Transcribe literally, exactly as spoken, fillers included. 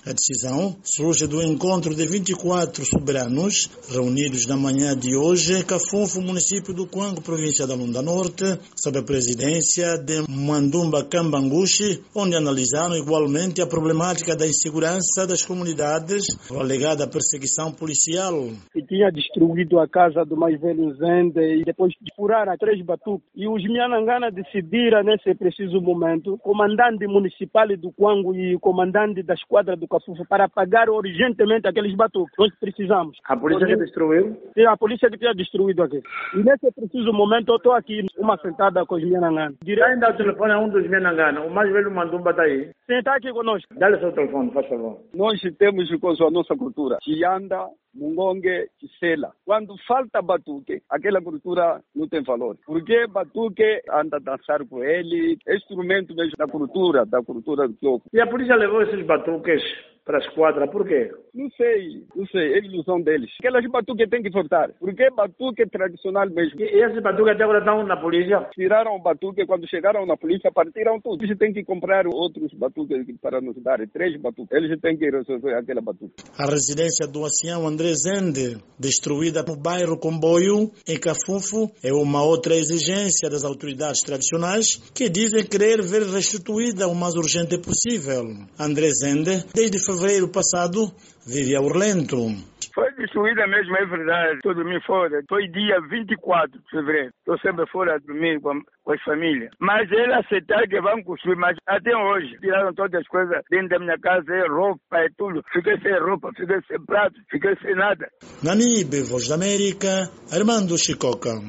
A decisão surge do encontro de vinte e quatro soberanos reunidos na manhã de hoje em Kafunfu, município do Cuango, província da Lunda Norte, sob a presidência de Mandumba Kambangushi, onde analisaram igualmente a problemática da insegurança das comunidades, a alegada perseguição policial. Que tinha destruído a casa do mais velho Zende e depois de furar a três batuques. E os Mianangana decidiram nesse preciso momento, comandante municipal do Cuango e comandante da esquadra do Kafunfu, para pagar urgentemente aqueles batuques. Nós precisamos. A polícia que destruiu? Sim, a polícia que tinha destruído aqui. E nesse preciso momento eu estou aqui, uma sentada com os Mianangana. Está ainda o telefone a um dos Mianangana. O mais velho Mandumba está aí. Sim, está aqui conosco. Dá-lhe o seu telefone, faz favor. Nós temos com a nossa cultura. Chianda, Mungonge, Chisela. Quando falta batuque, aquela cultura não tem valor. Porque batuque anda a dançar com ele, é instrumento mesmo da cultura, da cultura do povo. E a polícia levou esses batuques para a esquadra, por quê? Não sei, não sei, é ilusão deles. Aquelas batuques têm que voltar, porque é batuque tradicional mesmo. E esses batuques até agora estão na polícia? Tiraram o batuque, quando chegaram na polícia, partiram tudo. Eles têm que comprar outros batuques para nos dar, três batuques. Eles têm que resolver aquela batuque. A residência do ancião André Zende, destruída no bairro Comboio, em Kafunfu, é uma outra exigência das autoridades tradicionais, que dizem querer ver restituída o mais urgente possível. André Zende, desde fevereiro passado, vive a Orlento. Foi destruída mesmo, é verdade. Estou dormindo fora. Foi dia vinte e quatro de fevereiro. Estou sempre fora a dormir com, com as famílias. Mas eles aceitaram que vão construir, mas até hoje tiraram todas as coisas dentro da minha casa, é roupa, é tudo. Fiquei sem roupa, fiquei sem prato, fiquei sem nada. Nanibe, Voz da América, Armando Chicoca.